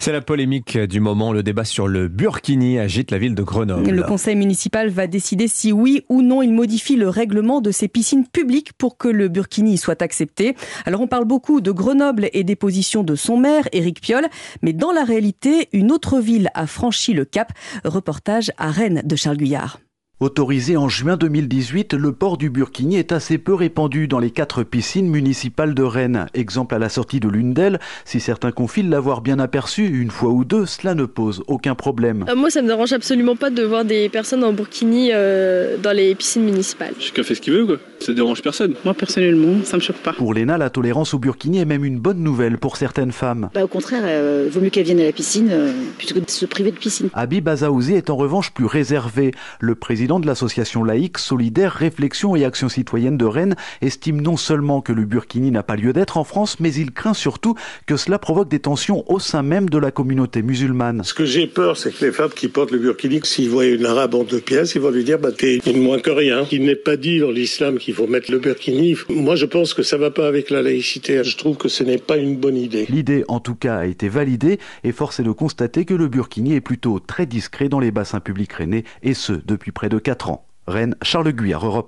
C'est la polémique du moment. Le débat sur le burkini agite la ville de Grenoble. Le conseil municipal va décider si oui ou non il modifie le règlement de ces piscines publiques pour que le burkini soit accepté. Alors on parle beaucoup de Grenoble et des positions de son maire, Éric Piolle, mais dans la réalité, une autre ville a franchi le cap. Reportage à Rennes de Charles Guyard. Autorisé en juin 2018, le port du burkini est assez peu répandu dans les 4 piscines municipales de Rennes. Exemple à la sortie de l'une d'elles, si certains confient l'avoir bien aperçu une fois ou deux, cela ne pose aucun problème. Moi, ça me dérange absolument pas de voir des personnes en burkini dans les piscines municipales. Chacun fait ce qu'il veut, quoi. Ça dérange personne. Moi, personnellement, ça me choque pas. Pour Léna, la tolérance au burkini est même une bonne nouvelle pour certaines femmes. Au contraire, vaut mieux qu'elles viennent à la piscine plutôt que de se priver de piscine. Habib Azaouzi est en revanche plus réservé. Le président de l'association laïque Solidaire Réflexion et Action Citoyenne de Rennes estime non seulement que le burkini n'a pas lieu d'être en France, mais il craint surtout que cela provoque des tensions au sein même de la communauté musulmane. Ce que j'ai peur, c'est que les femmes qui portent le burkini, s'ils voient une arabe en 2 pièces, ils vont lui dire t'es une moins que rien. Il n'est pas dit dans l'islam qu'il faut mettre le burkini. Moi, je pense que ça va pas avec la laïcité. Je trouve que ce n'est pas une bonne idée. L'idée, en tout cas, a été validée et force est de constater que le burkini est plutôt très discret dans les bassins publics rennais, et ce, depuis près de 4 ans. Rennes, Charles Guyard, Europe.